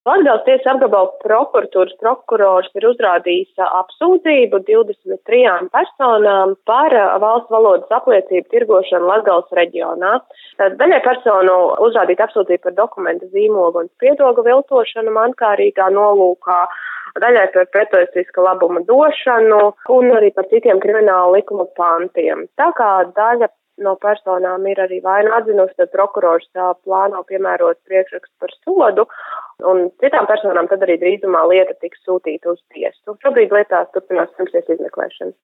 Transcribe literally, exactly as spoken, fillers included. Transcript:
Latgales tiesas apgabala prokuratūras prokurors ir uzrādījis apsūdzību divdesmit trijām personām par valsts valodas apliecību tirgošanu Latgales reģionā. Daļai personu uzrādīt apsūdzību par dokumenta zīmogu un spiedogu viltošanu mankārīgā nolūkā, daļai par pretojustiska labuma došanu un arī par citiem krimināla likuma pantiem. Tā kā daļa no personām ir arī vainu atzinusi, tad prokurors plāno piemērot priekšrakstu par sodu, un citām personām tad arī drīzumā lieta tiks sūtīta uz tiesu. Šobrīd lietās turpinās pirmstiesas izmeklēšana.